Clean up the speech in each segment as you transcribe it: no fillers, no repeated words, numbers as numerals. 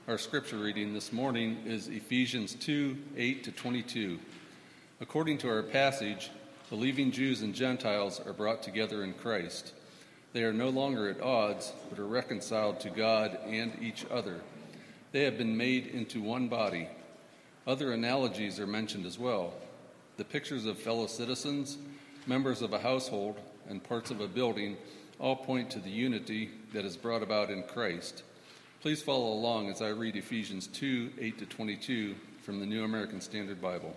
Our scripture reading this morning is Ephesians 2:8-22. According to our passage, believing Jews and Gentiles are brought together in Christ. They are no longer at odds, but are reconciled to God and each other. They have been made into one body. Other analogies are mentioned as well. The pictures of fellow citizens, members of a household, and parts of a building all point to the unity that is brought about in Christ. Please follow along as I read Ephesians 2:8-22 from the New American Standard Bible.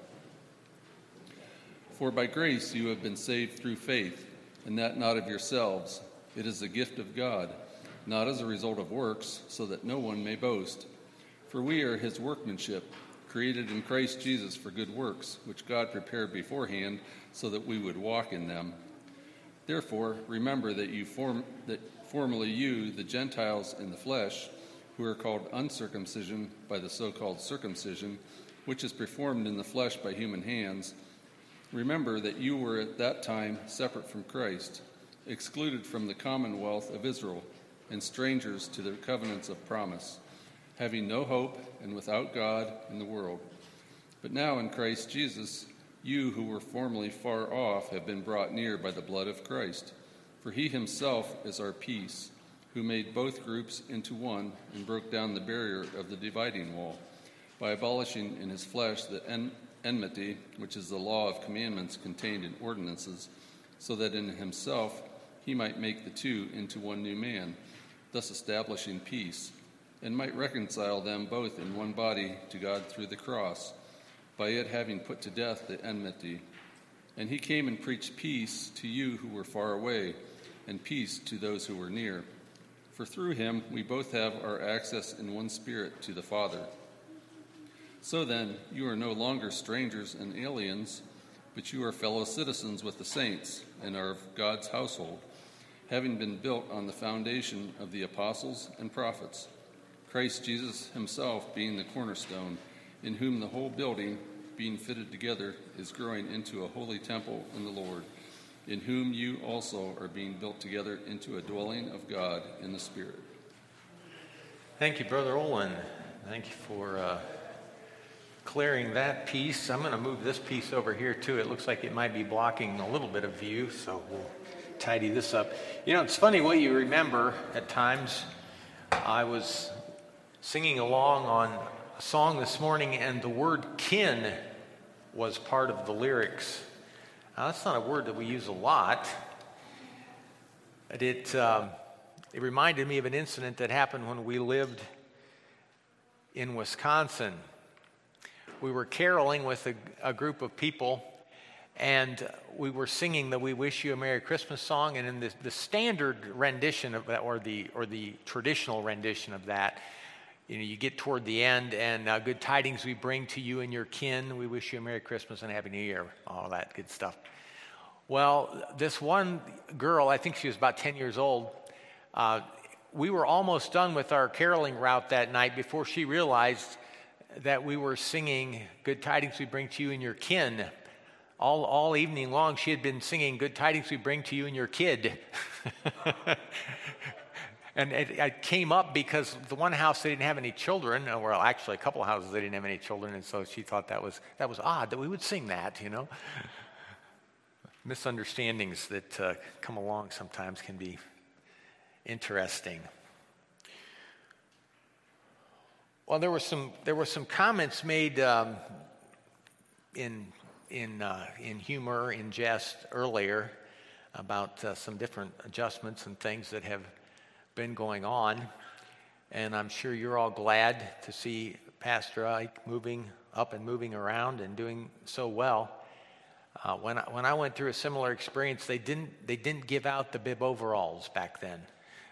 For by grace you have been saved through faith, and that not of yourselves. It is the gift of God, not as a result of works, so that no one may boast. For we are his workmanship, created in Christ Jesus for good works, which God prepared beforehand so that we would walk in them. Therefore, remember that formerly you, the Gentiles in the flesh, who are called uncircumcision by the so-called circumcision, which is performed in the flesh by human hands, remember that you were at that time separate from Christ, excluded from the commonwealth of Israel, and strangers to the covenants of promise, having no hope and without God in the world. But now in Christ Jesus, you who were formerly far off have been brought near by the blood of Christ. For he himself is our peace, who made both groups into one and broke down the barrier of the dividing wall, by abolishing in his flesh the enmity, which is the law of commandments contained in ordinances, so that in himself he might make the two into one new man, thus establishing peace, and might reconcile them both in one body to God through the cross, by it having put to death the enmity. And he came and preached peace to you who were far away, and peace to those who were near. For through him we both have our access in one Spirit to the Father. So then, you are no longer strangers and aliens, but you are fellow citizens with the saints and are of God's household, having been built on the foundation of the apostles and prophets, Christ Jesus himself being the cornerstone, in whom the whole building, being fitted together, is growing into a holy temple in the Lord, in whom you also are being built together into a dwelling of God in the Spirit. Thank you, Brother Olin. Thank you for clearing that piece. I'm going to move this piece over here, too. It looks like it might be blocking a little bit of view, so we'll tidy this up. You know, it's funny what you remember at times. I was singing along on a song this morning, and the word kin was part of the lyrics. Now, that's not a word that we use a lot, but it reminded me of an incident that happened when we lived in Wisconsin. We were caroling with a group of people, and we were singing the "We Wish You a Merry Christmas" song, and in the standard rendition of that, or the traditional rendition of that, you know, you get toward the end, and good tidings we bring to you and your kin. We wish you a Merry Christmas and a Happy New Year, all that good stuff. Well, this one girl, I think she was about 10 years old, we were almost done with our caroling route that night before she realized that we were singing good tidings we bring to you and your kin. All evening long, she had been singing good tidings we bring to you and your kid. And it came up because the one house, they didn't have any children. Well, actually, a couple of houses, they didn't have any children. And so she thought that was odd that we would sing that, you know. Misunderstandings that come along sometimes can be interesting. Well, there were some comments made in humor, in jest earlier about some different adjustments and things that have been going on, and I'm sure you're all glad to see Pastor Ike moving up and moving around and doing so well. When I went through a similar experience, they didn't give out the bib overalls back then.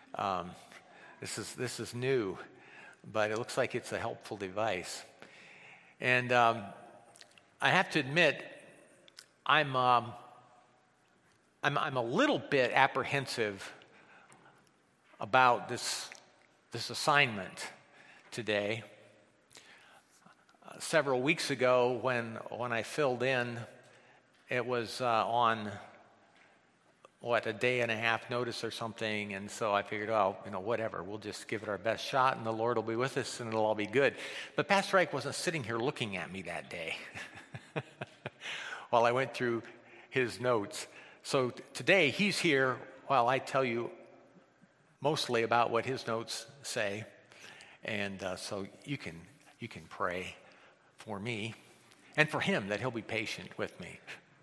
This is new, but it looks like it's a helpful device. And I have to admit, I'm a little bit apprehensive about this assignment today. Several weeks ago, when I filled in, it was on a day and a half notice or something. And so I figured, whatever, we'll just give it our best shot and the Lord will be with us and it'll all be good. But Pastor Ike wasn't sitting here looking at me that day while I went through his notes. So today he's here while I tell you mostly about what his notes say. And so you can pray for me and for him that he'll be patient with me.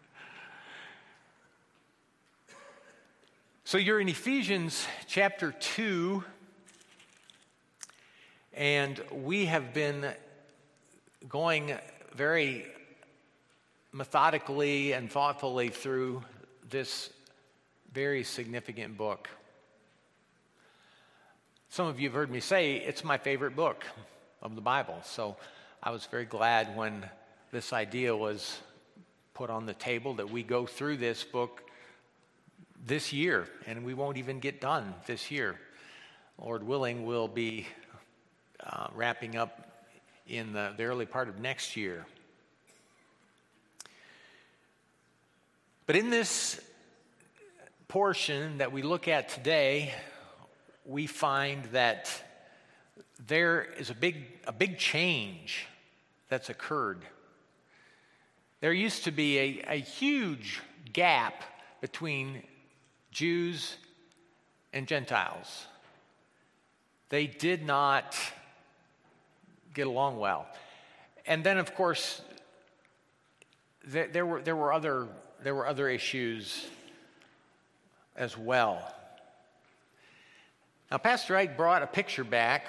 So you're in Ephesians chapter 2, and we have been going very methodically and thoughtfully through this very significant book. Some of you have heard me say it's my favorite book of the Bible, so I was very glad when this idea was put on the table that we go through this book this year, and we won't even get done this year. Lord willing, we'll be wrapping up in the early part of next year. But in this portion that we look at today, we find that there is a big change that's occurred. There used to be a huge gap between Jews and Gentiles. They did not get along well. And then, of course, there were other issues as well. Now, Pastor Ike brought a picture back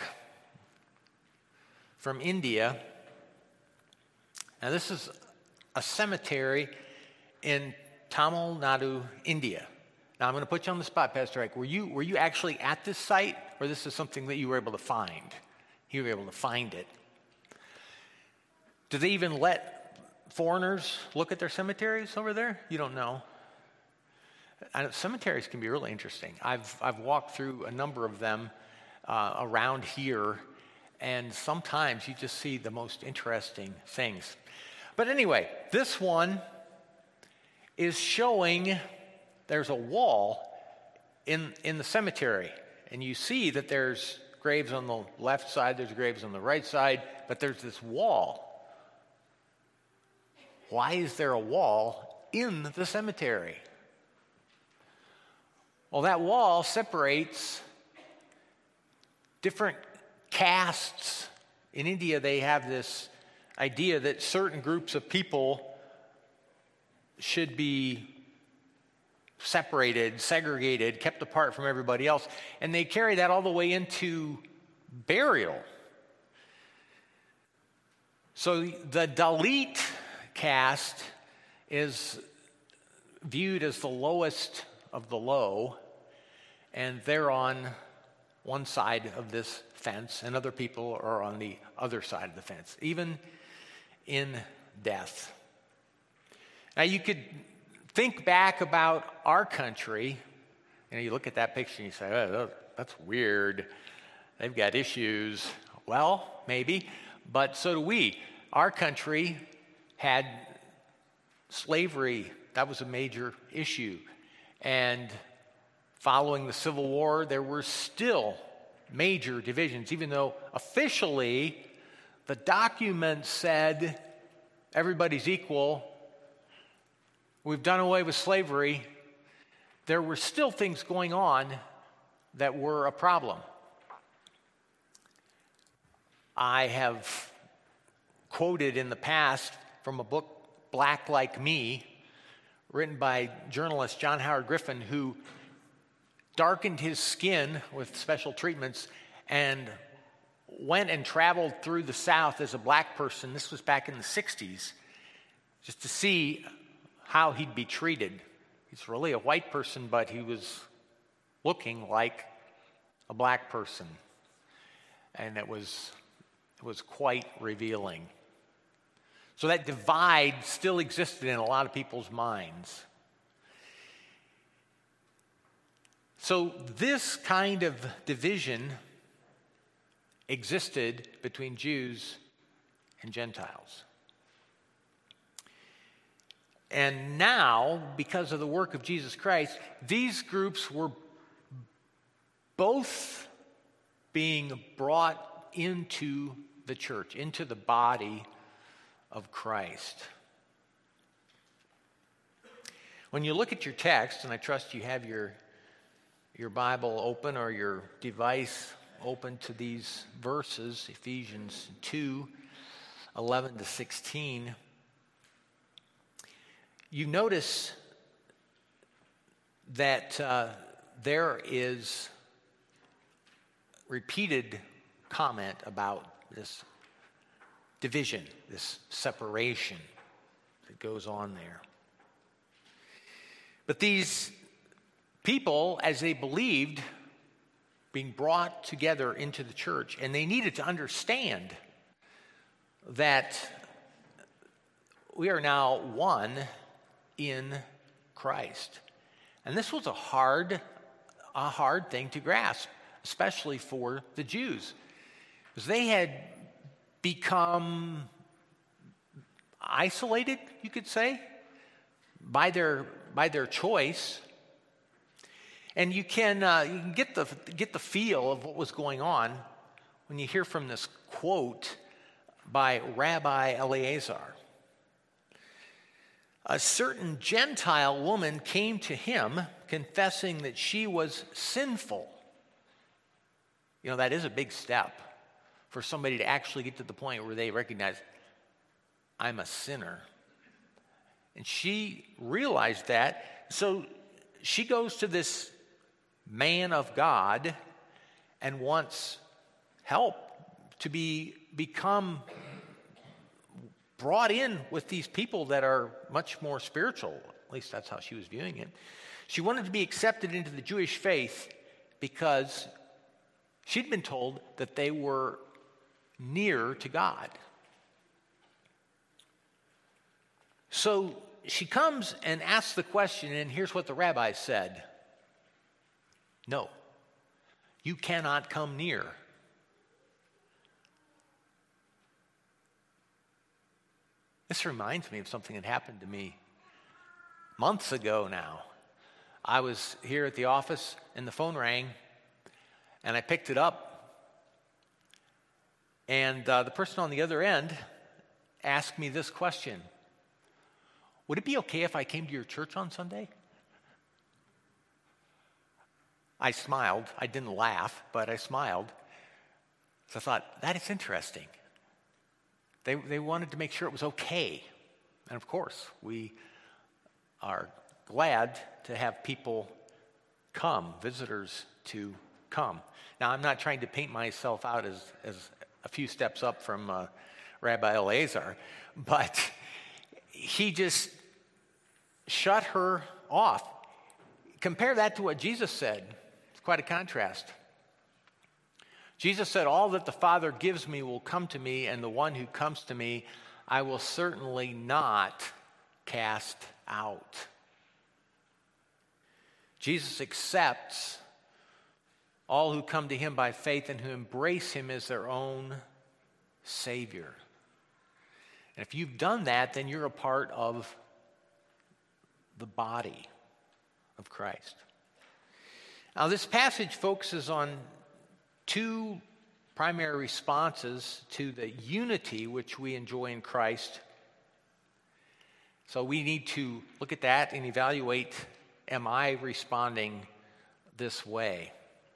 from India. Now, this is a cemetery in Tamil Nadu, India. Now, I'm going to put you on the spot, Pastor Ike. Were you actually at this site, or this is something that you were able to find? You were able to find it. Do they even let foreigners look at their cemeteries over there? You don't know. Cemeteries can be really interesting. I've walked through a number of them around here, and sometimes you just see the most interesting things. But anyway, this one is showing there's a wall in the cemetery, and you see that there's graves on the left side, there's graves on the right side, but there's this wall. Why is there a wall in the cemetery? Well, that wall separates different castes. In India, they have this idea that certain groups of people should be separated, segregated, kept apart from everybody else. And they carry that all the way into burial. So the Dalit caste is viewed as the lowest of the low, and they're on one side of this fence, and other people are on the other side of the fence, even in death. Now, you could think back about our country. You look at that picture and you say, oh, that's weird. They've got issues. Well, maybe, but so do we. Our country had slavery. That was a major issue. And following the Civil War, there were still major divisions, even though officially the document said everybody's equal. We've done away with slavery. There were still things going on that were a problem. I have quoted in the past from a book, Black Like Me, written by journalist John Howard Griffin, who darkened his skin with special treatments and went and traveled through the South as a black person. This was back in the 60s, just to see how he'd be treated. He's really a white person, but he was looking like a black person. And it was quite revealing. So that divide still existed in a lot of people's minds. So this kind of division existed between Jews and Gentiles. And now, because of the work of Jesus Christ, these groups were both being brought into the church, into the body of Christ. When you look at your text, and I trust you have your Bible open or your device open to these verses, Ephesians 2, 11 to 16, you notice that there is repeated comment about this division, this separation that goes on there. But these people, as they believed, being brought together into the church, and they needed to understand that we are now one in Christ. And this was a hard thing to grasp, especially for the Jews, because they had become isolated, you could say, by their choice. And you can get the feel of what was going on when you hear from this quote by Rabbi Eleazar. A certain Gentile woman came to him confessing that she was sinful. You know, that is a big step for somebody to actually get to the point where they recognize, I'm a sinner. And she realized that, so she goes to this man of God and wants help to become brought in with these people that are much more spiritual. At least that's how she was viewing it. She wanted to be accepted into the Jewish faith because she'd been told that they were near to God. So she comes and asks the question, and here's what the rabbi said. No, you cannot come near. This reminds me of something that happened to me months ago now. I was here at the office and the phone rang, and I picked it up, and the person on the other end asked me this question: would it be okay if I came to your church on Sunday? I smiled. I didn't laugh, but I smiled. So I thought, that is interesting. They wanted to make sure it was okay. And of course, we are glad to have people come, visitors to come. Now, I'm not trying to paint myself out as a few steps up from Rabbi Eleazar, but he just shut her off. Compare that to what Jesus said. It's quite a contrast. Jesus said, all that the Father gives me will come to me, and the one who comes to me I will certainly not cast out. Jesus accepts all who come to him by faith and who embrace him as their own Savior. And if you've done that, then you're a part of the body of Christ. Now, this passage focuses on two primary responses to the unity which we enjoy in Christ. So we need to look at that and evaluate, am I responding this way?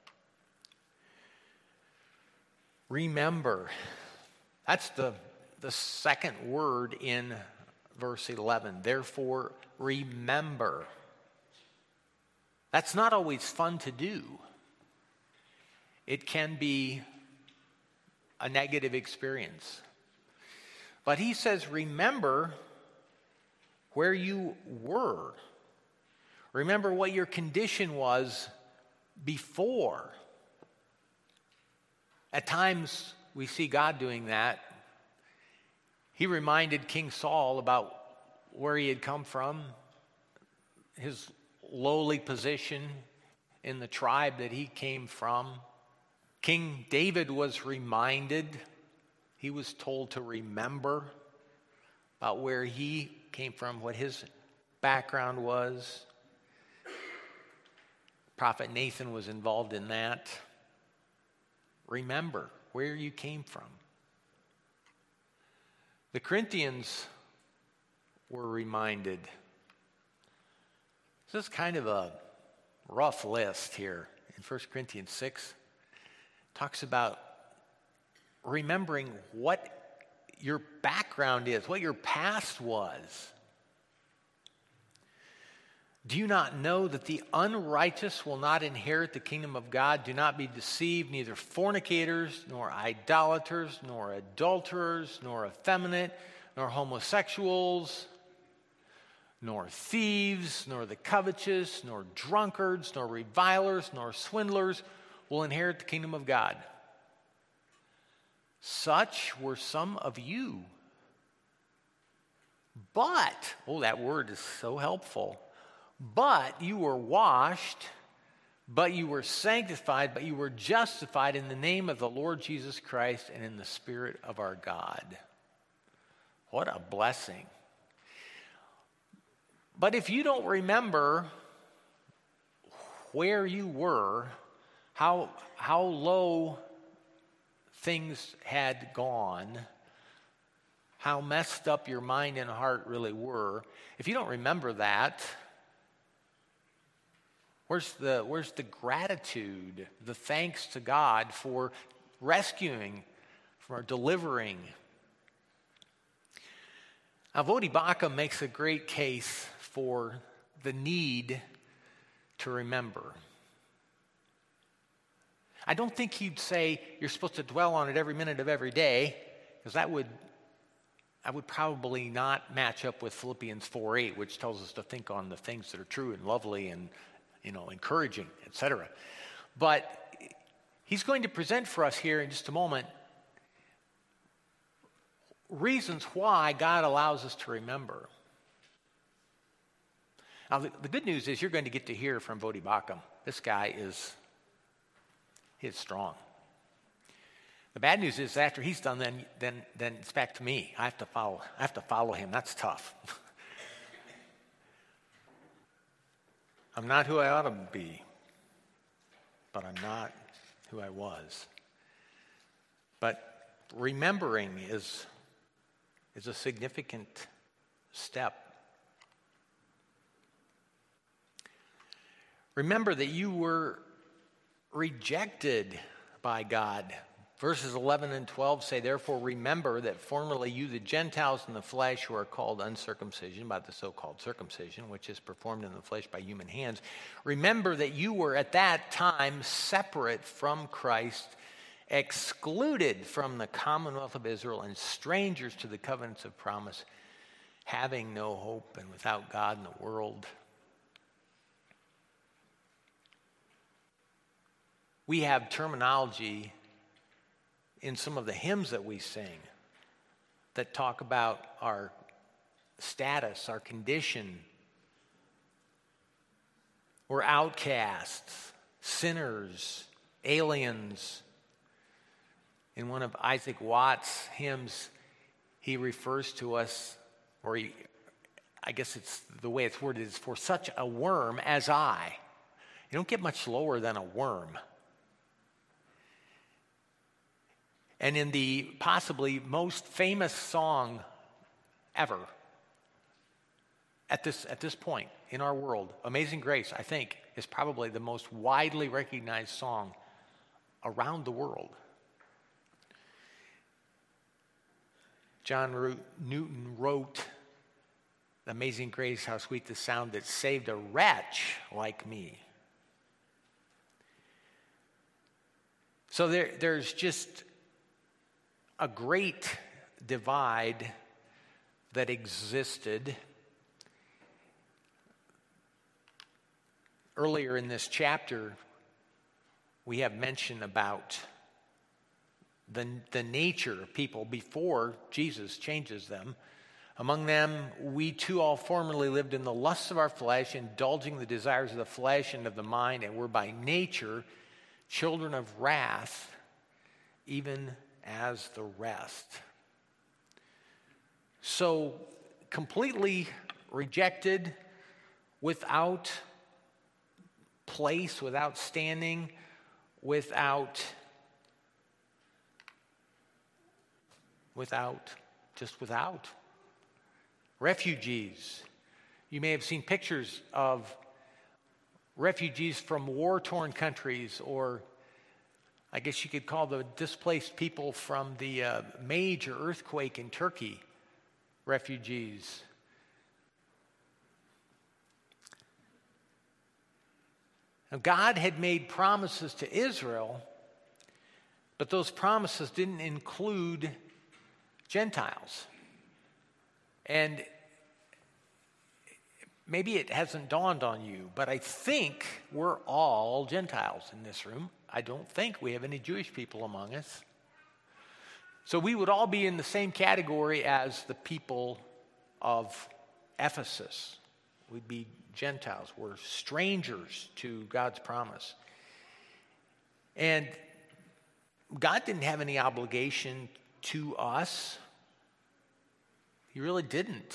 Remember. That's the second word in verse 11. Therefore, remember. That's not always fun to do. It can be a negative experience. But he says, remember where you were. Remember what your condition was before. At times, we see God doing that. He reminded King Saul about where he had come from, his lowly position in the tribe that he came from. King David was reminded, he was told to remember about where he came from, what his background was. Prophet Nathan was involved in that. Remember where you came from. The Corinthians were reminded. This is kind of a rough list here in 1 Corinthians 6. Talks about remembering what your background is, what your past was. Do you not know that the unrighteous will not inherit the kingdom of God? Do not be deceived, neither fornicators, nor idolaters, nor adulterers, nor effeminate, nor homosexuals, nor thieves, nor the covetous, nor drunkards, nor revilers, nor swindlers will inherit the kingdom of God. Such were some of you. But, that word is so helpful. But you were washed, but you were sanctified, but you were justified in the name of the Lord Jesus Christ and in the Spirit of our God. What a blessing. But if you don't remember where you were, how low things had gone, how messed up your mind and heart really were, if you don't remember that, where's the gratitude, the thanks to God for rescuing, for delivering? Now, Voddie Baucham makes a great case for the need to remember. I don't think he'd say you're supposed to dwell on it every minute of every day, because that would probably not match up with Philippians 4:8, which tells us to think on the things that are true and lovely and encouraging, etc. But he's going to present for us here in just a moment reasons why God allows us to remember. Now, the good news is you're going to get to hear from Voddie Baucham. This guy is strong. The bad news is after he's done, then it's back to me. I have to follow him. That's tough. I'm not who I ought to be, but I'm not who I was. But remembering is a significant step. Remember that you were rejected by God. Verses 11 and 12 say, therefore remember that formerly you, the Gentiles in the flesh, who are called uncircumcision by the so-called circumcision, which is performed in the flesh by human hands. Remember that you were at that time separate from Christ, excluded from the commonwealth of Israel, and strangers to the covenants of promise, having no hope and without God in the world. We have terminology in some of the hymns that we sing that talk about our status, our condition. We're outcasts, sinners, aliens. In one of Isaac Watts' hymns, he refers to us, I guess it's the way it's worded, is for such a worm as I. You don't get much lower than a worm. And in the possibly most famous song ever at this point in our world, Amazing Grace, I think, is probably the most widely recognized song around the world. John Newton wrote, Amazing Grace, how sweet the sound that saved a wretch like me. So there's just a great divide that existed. Earlier in this chapter, we have mention about the nature of people before Jesus changes them. Among them, we too all formerly lived in the lusts of our flesh, indulging the desires of the flesh and of the mind, and were by nature children of wrath, even as the rest. So completely rejected, without place, without standing, without, just without. Refugees. You may have seen pictures of refugees from war-torn countries, or I guess you could call the displaced people from the major earthquake in Turkey refugees. Now, God had made promises to Israel, but those promises didn't include Gentiles. And maybe it hasn't dawned on you, but I think we're all Gentiles in this room. I don't think we have any Jewish people among us. So we would all be in the same category as the people of Ephesus. We'd be Gentiles. We're strangers to God's promise. And God didn't have any obligation to us. He really didn't.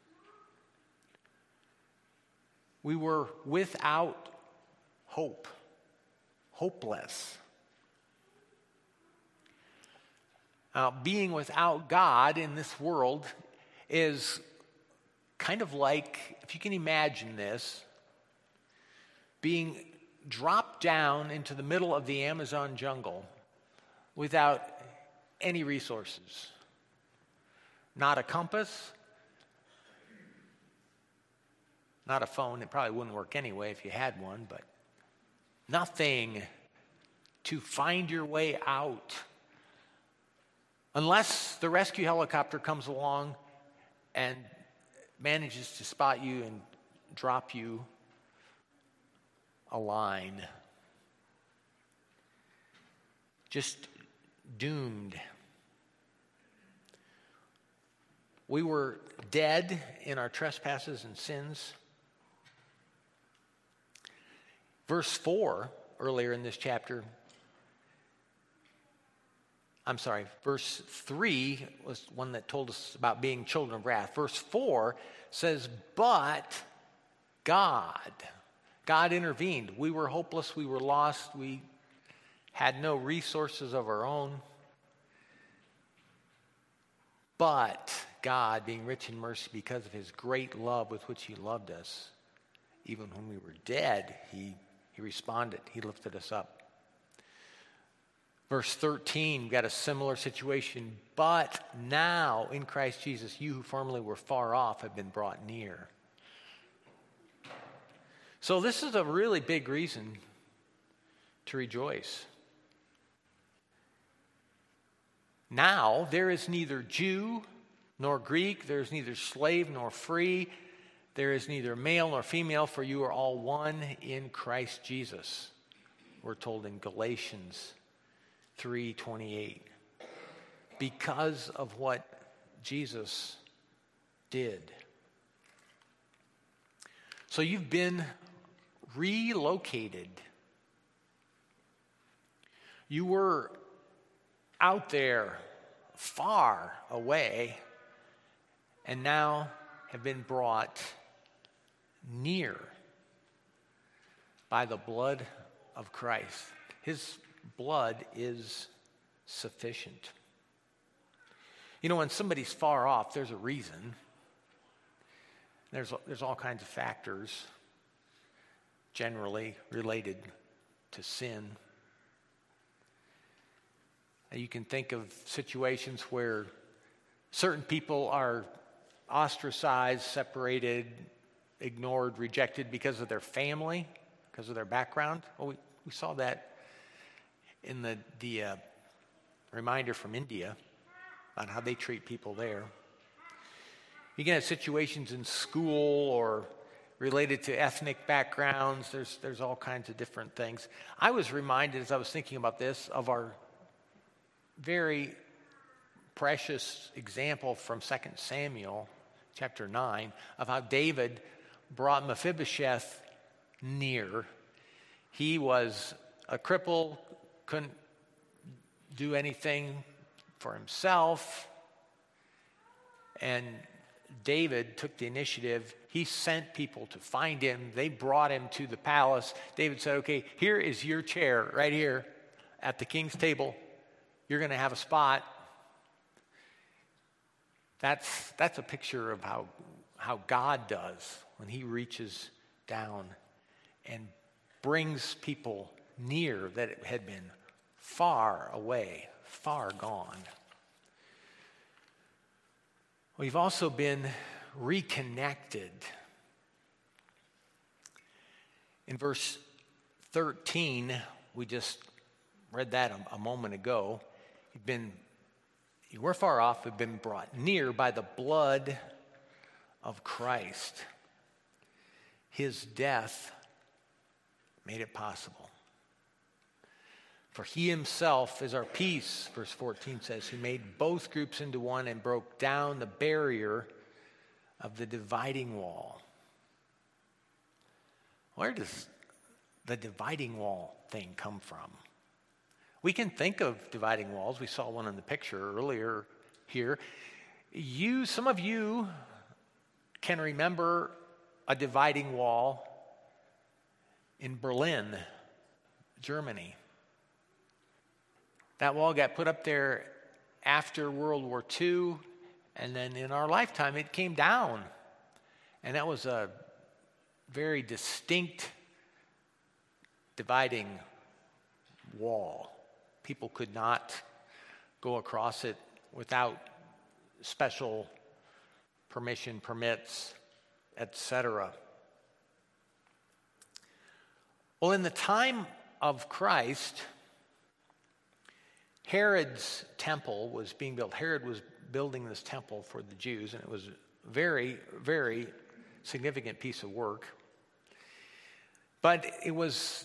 We were without hope, hopeless. Being without God in this world is kind of like, if you can imagine this, being dropped down into the middle of the Amazon jungle without any resources. Not a compass, not a phone. It probably wouldn't work anyway if you had one, but nothing to find your way out. Unless the rescue helicopter comes along and manages to spot you and drop you a line. Just doomed. We were dead in our trespasses and sins. Verse 4, earlier in this chapter, verse 3 was one that told us about being children of wrath. Verse 4 says, but God intervened. We were hopeless, we were lost, we had no resources of our own. But God, being rich in mercy because of his great love with which he loved us, even when we were dead, he responded. He lifted us up. Verse 13, we've got a similar situation. But now, in Christ Jesus, you who formerly were far off have been brought near. So this is a really big reason to rejoice. Now, there is neither Jew nor Greek, there is neither slave nor free, there is neither male nor female, for you are all one in Christ Jesus. We're told in Galatians 3:28. Because of what Jesus did. So you've been relocated. You were out there far away and now have been brought near by the blood of Christ. His blood is sufficient. You know, when somebody's far off, there's a reason. There's all kinds of factors generally related to sin. You can think of situations where certain people are ostracized, separated, ignored, rejected because of their family, because of their background. Well, we saw that in the reminder from India on how they treat people there. You can have situations in school or related to ethnic backgrounds. There's all kinds of different things. I was reminded as I was thinking about this of our very precious example from 2 Samuel chapter 9 of how David brought Mephibosheth near. He was a cripple, couldn't do anything for himself, and David took the initiative. He sent people to find him. They brought him to the palace. David said, okay, here is your chair right here at the king's table. You're going to have a spot. That's a picture of how God does when he reaches down and brings people near that had been far away, far gone. We've also been reconnected. In verse 13, we just read that a moment ago. You were far off, we've been brought near by the blood of Christ. His death made it possible. For he himself is our peace, verse 14 says, who made both groups into one and broke down the barrier of the dividing wall. Where does the dividing wall thing come from? We can think of dividing walls. We saw one in the picture earlier here. Some of you can remember a dividing wall in Berlin, Germany. That wall got put up there after World War II, and then in our lifetime it came down. And that was a very distinct dividing wall. People could not go across it without special permission, permits, etc. Well, in the time of Christ, Herod's temple was being built. Herod was building this temple for the Jews, and it was a very, very significant piece of work. But it was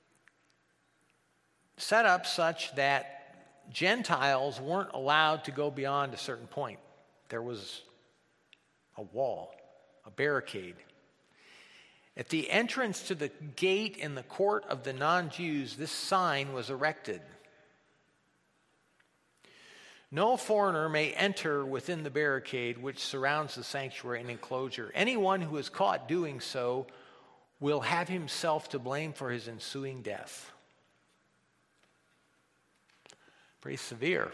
set up such that Gentiles weren't allowed to go beyond a certain point. There was a wall, a barricade. At the entrance to the gate in the court of the non-Jews, this sign was erected. No foreigner may enter within the barricade which surrounds the sanctuary and enclosure. Anyone who is caught doing so will have himself to blame for his ensuing death. Pretty severe.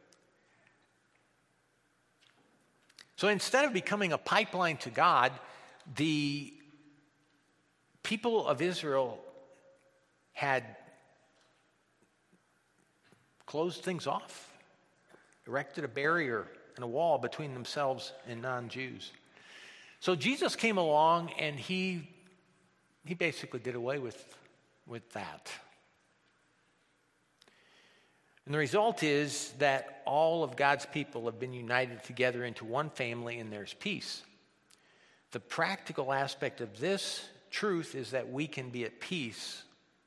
So instead of becoming a pipeline to God, the people of Israel had closed things off, erected a barrier and a wall between themselves and non-Jews. So Jesus came along and he basically did away with that. And the result is that all of God's people have been united together into one family and there's peace. The practical aspect of this truth is that we can be at peace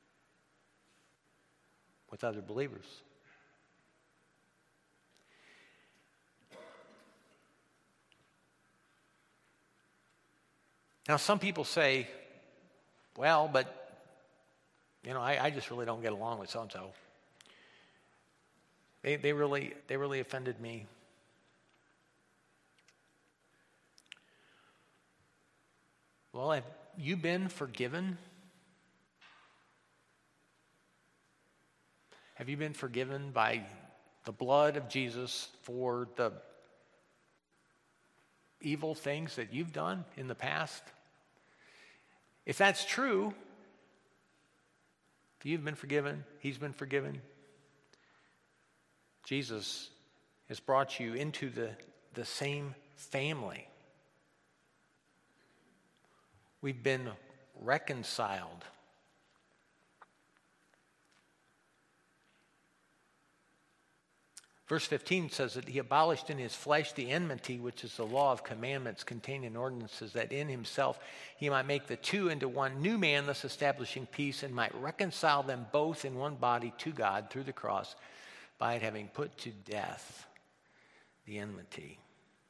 with other believers. Now, some people say, well, but, I just really don't get along with so-and-so. They really offended me. Well, have you been forgiven? Have you been forgiven by the blood of Jesus for the evil things that you've done in the past? If that's true, if you've been forgiven, he's been forgiven, Jesus has brought you into the same family. We've been reconciled. Verse 15 says that he abolished in his flesh the enmity, which is the law of commandments contained in ordinances, that in himself he might make the two into one new man, thus establishing peace, and might reconcile them both in one body to God through the cross, by it having put to death the enmity.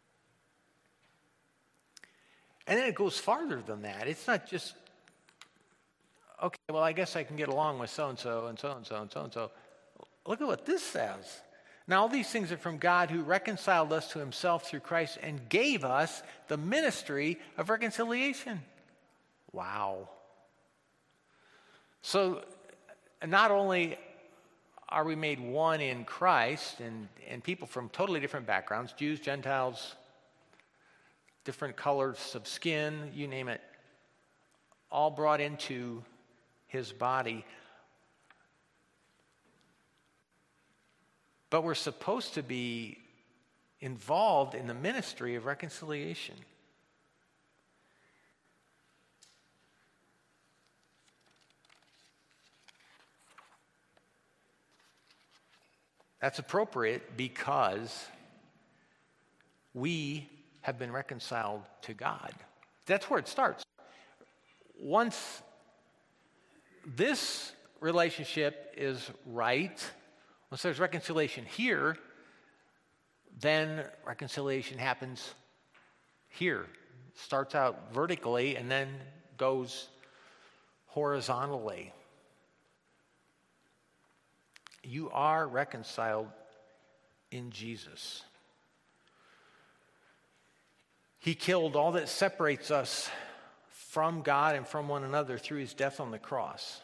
And then it goes farther than that. It's not just, okay, well, I guess I can get along with so-and-so and so-and-so and so-and-so. Look at what this says. Now, all these things are from God, who reconciled us to himself through Christ and gave us the ministry of reconciliation. Wow. So not only are we made one in Christ, and people from totally different backgrounds, Jews, Gentiles, different colors of skin, you name it, all brought into his body. But we're supposed to be involved in the ministry of reconciliation. That's appropriate because we have been reconciled to God. That's where it starts. Once this relationship is right, once there's reconciliation here, then reconciliation happens here. It starts out vertically and then goes horizontally. You are reconciled in Jesus. He killed all that separates us from God and from one another through his death on the cross.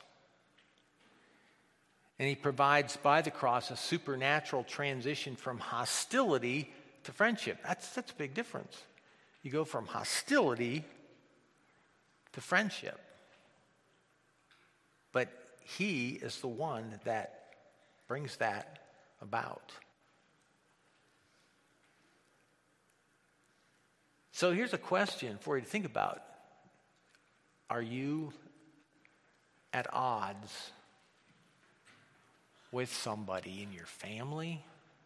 And he provides by the cross a supernatural transition from hostility to friendship. That's a big difference. You go from hostility to friendship. But he is the one that brings that about. So here's a question for you to think about. Are you at odds with somebody in your family?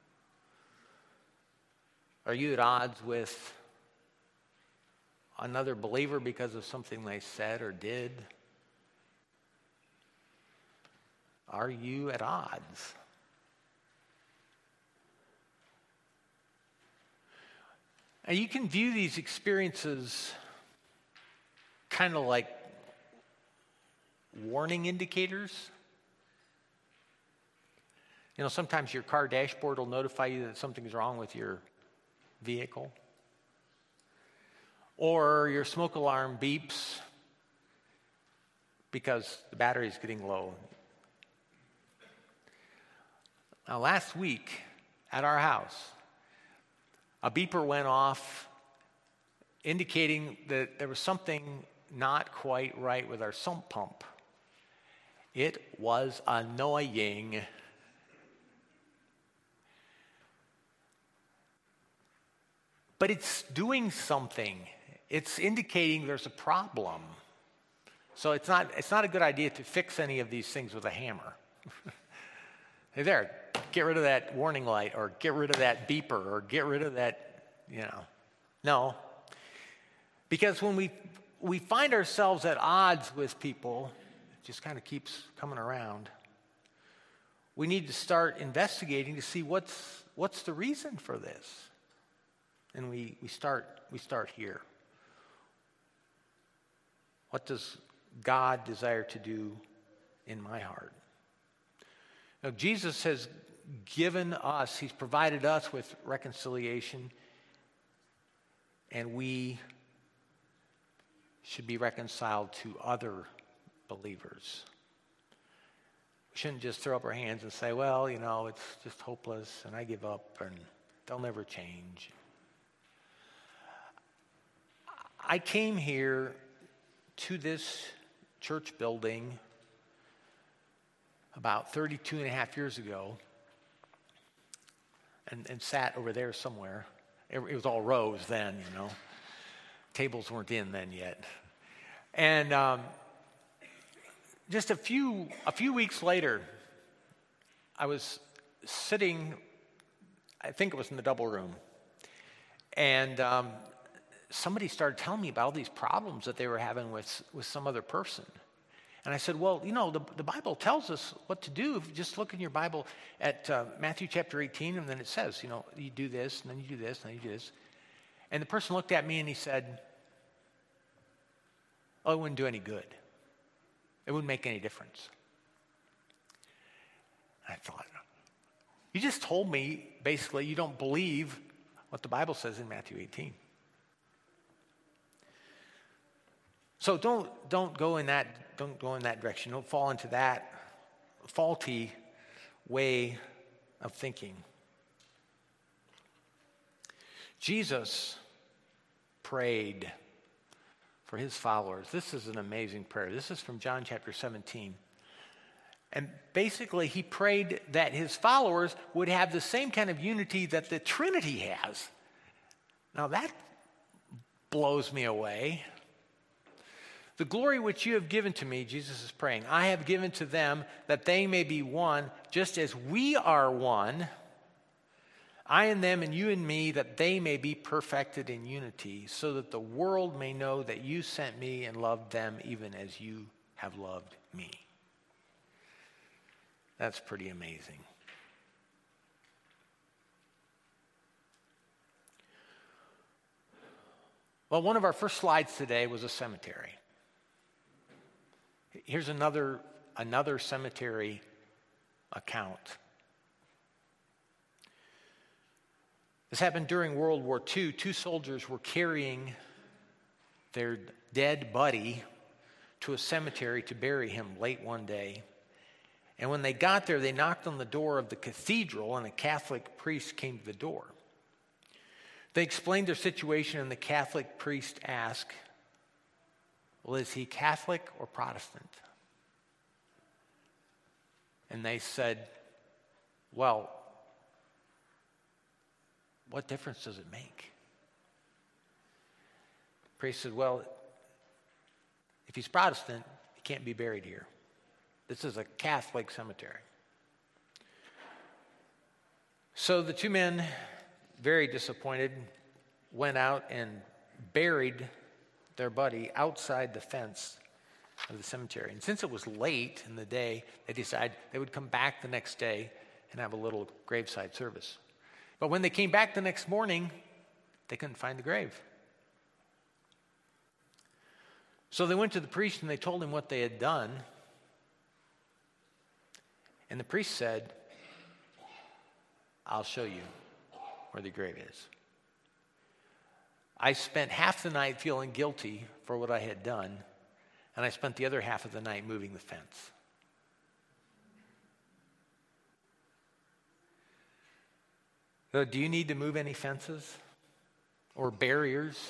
Are you at odds with another believer because of something they said or did? Are you at odds? And you can view these experiences kind of like warning indicators. You know, sometimes your car dashboard will notify you that something's wrong with your vehicle. Or your smoke alarm beeps because the battery's getting low. Now, last week at our house, a beeper went off indicating that there was something not quite right with our sump pump. It was annoying. But it's doing something. It's indicating there's a problem. So it's not a good idea to fix any of these things with a hammer. Hey there, get rid of that warning light, or get rid of that beeper, or get rid of that, No. Because when we find ourselves at odds with people, it just kind of keeps coming around. We need to start investigating to see what's the reason for this. And we start here. What does God desire to do in my heart? Now, Jesus has given us, he's provided us with reconciliation, and we should be reconciled to other believers. We shouldn't just throw up our hands and say, well, it's just hopeless, and I give up, and they'll never change. I came here to this church building about 32 and a half years ago and sat over there somewhere. It was all rows then, Tables weren't in then yet. And just a few weeks later, I was sitting, I think it was in the double room, and somebody started telling me about all these problems that they were having with some other person. And I said, well, the Bible tells us what to do. If you just look in your Bible at Matthew chapter 18, and then it says, you do this, and then you do this, and then you do this. And the person looked at me and he said, oh, it wouldn't do any good. It wouldn't make any difference. And I thought, You just told me, basically, you don't believe what the Bible says in Matthew 18. So don't go in that direction. Don't fall into that faulty way of thinking. Jesus prayed for his followers. This is an amazing prayer. This is from John chapter 17. And basically, he prayed that his followers would have the same kind of unity that the Trinity has. Now that blows me away. The glory which you have given to me, Jesus is praying, I have given to them that they may be one, just as we are one. I and them and you and me, that they may be perfected in unity, so that the world may know that you sent me and loved them even as you have loved me. That's pretty amazing. Well, one of our first slides today was a cemetery. Here's another cemetery account. This happened during World War II. 2 soldiers were carrying their dead buddy to a cemetery to bury him late one day. And when they got there, they knocked on the door of the cathedral, and a Catholic priest came to the door. They explained their situation, and the Catholic priest asked, well, is he Catholic or Protestant? And they said, well, what difference does it make? The priest said, well, if he's Protestant, he can't be buried here. This is a Catholic cemetery. So the 2 men, very disappointed, went out and buried their buddy outside the fence of the cemetery. And since it was late in the day, they decided they would come back the next day and have a little graveside service. But when they came back the next morning, they couldn't find the grave. So they went to the priest and they told him what they had done. And the priest said, I'll show you where the grave is. I spent half the night feeling guilty for what I had done, and I spent the other half of the night moving the fence. So do you need to move any fences or barriers?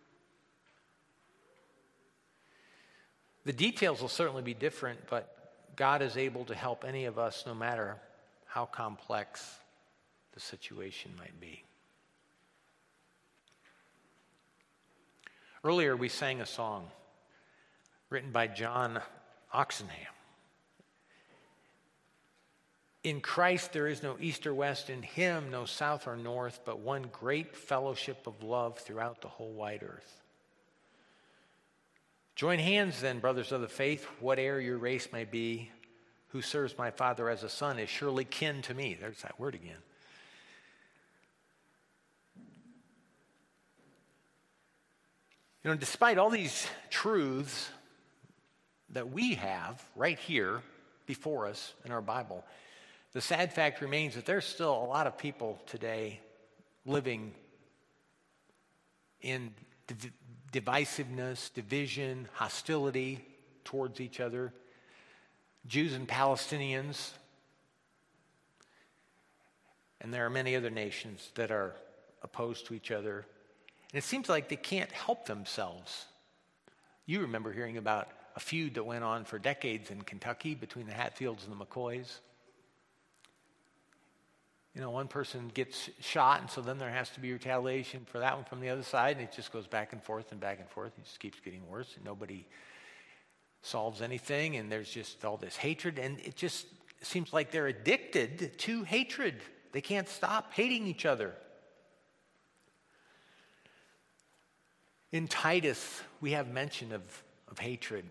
The details will certainly be different, but God is able to help any of us no matter how complex the situation might be. Earlier we sang a song written by John Oxenham. In Christ there is no east or west, in him no south or north, but one great fellowship of love throughout the whole wide earth. Join hands then, brothers of the faith, whate'er your race may be. Who serves my Father as a son is surely kin to me. There's that word again. You know, despite all these truths that we have right here before us in our Bible, the sad fact remains that there's still a lot of people today living in divisiveness, division, hostility towards each other. Jews and Palestinians. And there are many other nations that are opposed to each other. And it seems like they can't help themselves. You remember hearing about a feud that went on for decades in Kentucky between the Hatfields and the McCoys. You know, one person gets shot, and so then there has to be retaliation for that one from the other side, and it just goes back and forth and back and forth. It just keeps getting worse, and nobody solves anything, and there's just all this hatred, and it just seems like they're addicted to hatred. They can't stop hating each other. In Titus, we have mention of hatred.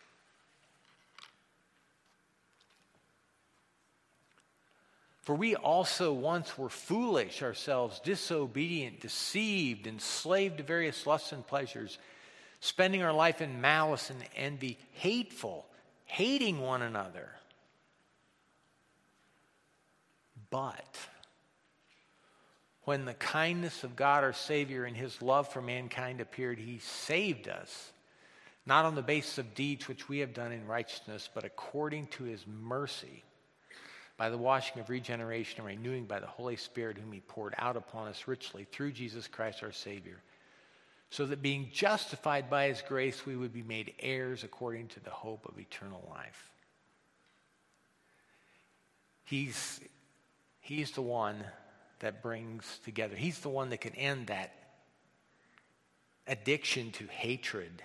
For we also once were foolish ourselves, disobedient, deceived, enslaved to various lusts and pleasures, spending our life in malice and envy, hateful, hating one another. But when the kindness of God our Savior and his love for mankind appeared, he saved us, not on the basis of deeds which we have done in righteousness, but according to his mercy, by the washing of regeneration and renewing by the Holy Spirit, whom he poured out upon us richly through Jesus Christ our Savior, so that being justified by his grace, we would be made heirs according to the hope of eternal life. He's the one that brings together. He's the one that can end that addiction to hatred.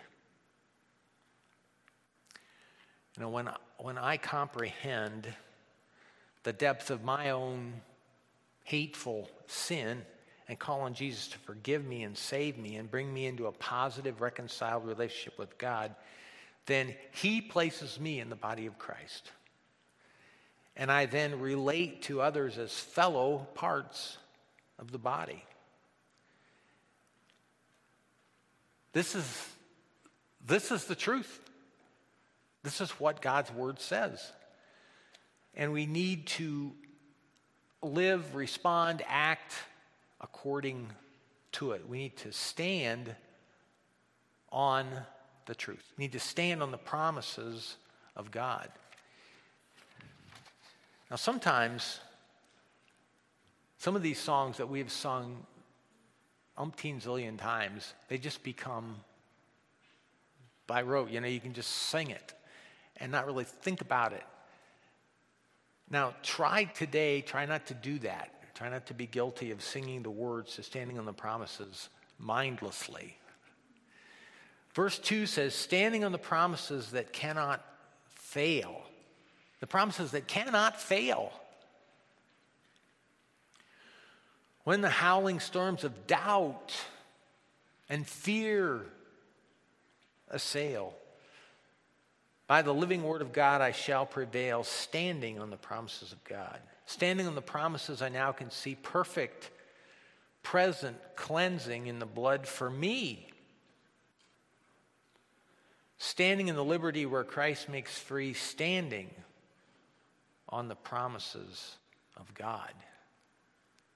You know, when I comprehend the depth of my own hateful sin and call on Jesus to forgive me and save me and bring me into a positive, reconciled relationship with God, then he places me in the body of Christ. And I then relate to others as fellow parts of the body. This is the truth. This is what God's word says. And we need to live, respond, act according to it. We need to stand on the truth. We need to stand on the promises of God. Now, sometimes, some of these songs that we've sung umpteen zillion times, they just become by rote. You know, you can just sing it and not really think about it. Now, try not to do that. Try not to be guilty of singing the words to standing on the promises mindlessly. Verse 2 says, standing on the promises that cannot fail. The promises that cannot fail. When the howling storms of doubt and fear assail, by the living word of God I shall prevail, standing on the promises of God. Standing on the promises I now can see perfect, present cleansing in the blood for me. Standing in the liberty where Christ makes free, standing on the promises of God.